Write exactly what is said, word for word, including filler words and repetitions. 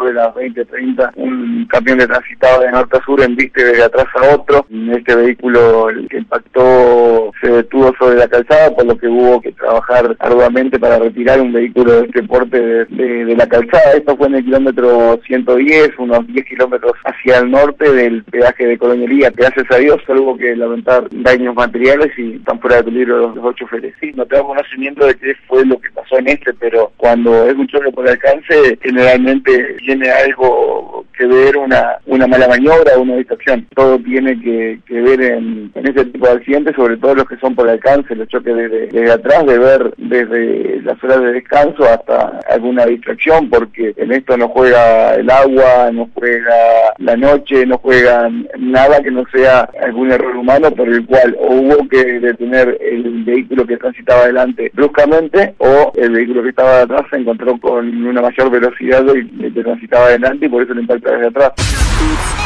de las veinte treinta, un camión que transitaba de norte a sur embiste desde atrás a otro. Este vehículo, el que impactó, se detuvo sobre la calzada, por lo que hubo que trabajar arduamente para retirar un vehículo de este porte de, de, de la calzada. Esto fue en el kilómetro ciento diez, unos diez kilómetros hacia el norte del peaje de Coloniería. Gracias a Dios solo hubo que lamentar daños materiales y están fuera de peligro los, los ocho choferes. Sí, no tengo conocimiento de qué fue lo que pasó en este, pero cuando es un choque por alcance, generalmente tiene algo que ver, una una mala maniobra o una distracción. Todo tiene que, que ver en, en ese tipo de accidentes, sobre todo los que son por alcance, los choques desde, desde atrás, de ver desde las horas de descanso hasta alguna distracción, porque en esto no juega el agua, no juega la noche, no juega nada que no sea algún error humano por el cual o hubo que detener el vehículo que transitaba adelante bruscamente, o el vehículo que estaba atrás se encontró con una mayor velocidad y que transitaba adelante y por eso el impacto desde atrás.